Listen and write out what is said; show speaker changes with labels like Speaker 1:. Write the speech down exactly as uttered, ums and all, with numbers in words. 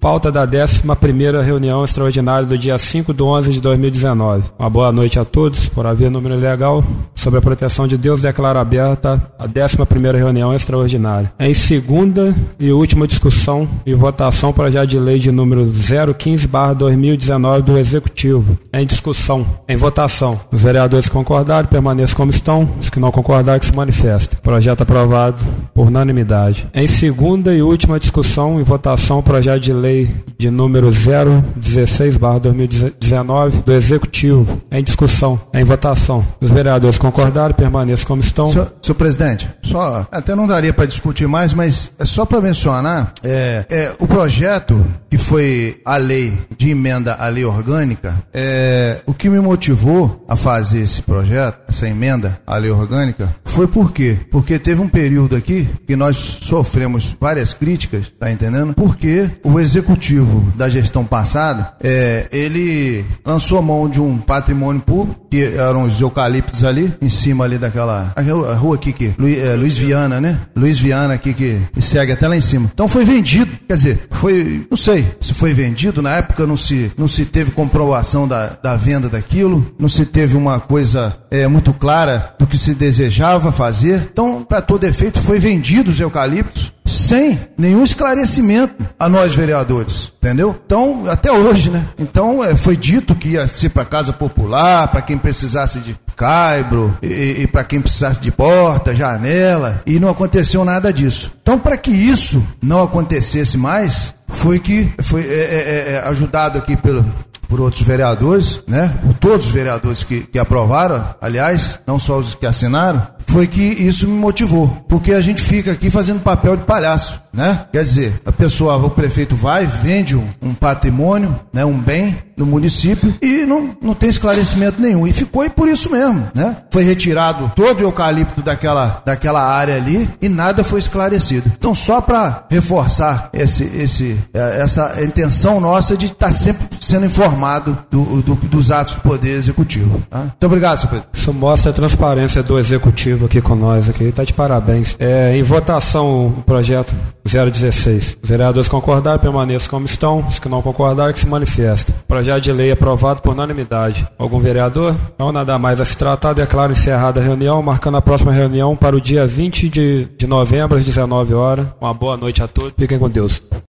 Speaker 1: pauta da décima primeira reunião extraordinária do dia cinco de onze de dois mil e dezenove. Uma boa noite a todos. Por haver número legal, sobre a proteção de Deus, declaro aberta a décima primeira reunião extraordinária. Em segunda e última discussão e votação, projeto de lei de número zero quinze barra dois mil e dezenove do Executivo. Em discussão, em votação. Os vereadores que concordarem permaneçam como estão. Os que não concordarem que se manifestem. Projeto aprovado por unanimidade. Em segunda e última discussão e votação, projeto de lei de número zero dezesseis barra dois mil e dezenove do Executivo. Em discussão, em votação. Os vereadores concordaram, permaneçam como estão.
Speaker 2: Senhor, senhor presidente, só, até não daria para discutir mais, mas é só para mencionar, é, é, o projeto que foi a lei de emenda à lei orgânica, é, o que me motivou a fazer esse projeto, essa emenda à lei orgânica, foi por quê? Porque teve um período aqui que nós sofremos várias críticas, tá entendendo? Porque o executivo da gestão passada, é, ele lançou a mão de um patrimônio público, que eram os eucaliptos ali, em cima ali daquela a rua aqui, que Luiz, é, Luiz Viana, né? Luiz Viana aqui, que, que segue até lá em cima. Então foi vendido, quer dizer, foi, não sei se foi vendido, na época não se, não se teve comprovação da, da venda daquilo, não se teve uma coisa é, muito clara do que se desejava fazer. Então, para todo efeito, foi vendido os eucaliptos sem nenhum esclarecimento a nós vereadores, entendeu? Então, até hoje, né? Então, é, foi dito que ia ser para casa popular, para quem precisasse de caibro, e, e para quem precisasse de porta, janela, e não aconteceu nada disso. Então, para que isso não acontecesse mais, foi que foi é, é, é, ajudado aqui pelo... por outros vereadores, né? Por todos os vereadores que, que aprovaram, aliás, não só os que assinaram, foi que isso me motivou, porque a gente fica aqui fazendo papel de palhaço, né? Quer dizer, a pessoa, o prefeito vai, vende um, um patrimônio, né? Um bem no município e não, não tem esclarecimento nenhum, e ficou aí por isso mesmo, né? Foi retirado todo o eucalipto daquela, daquela área ali e nada foi esclarecido. Então, só para reforçar esse, esse, essa intenção nossa de estar sempre sendo informado do, do, dos atos do Poder Executivo. Tá? Muito obrigado, senhor presidente.
Speaker 1: Isso mostra a transparência do Executivo aqui com nós, aqui. Está de parabéns. É, em votação, o projeto zero dezesseis. Os vereadores concordaram, permaneçam como estão. Os que não concordaram, que se manifestem. Projeto de lei aprovado por unanimidade. Algum vereador? Não, nada mais a se tratar. Declaro encerrada a reunião, marcando a próxima reunião para o dia vinte de novembro, às dezenove horas. Uma boa noite a todos. Fiquem com Deus.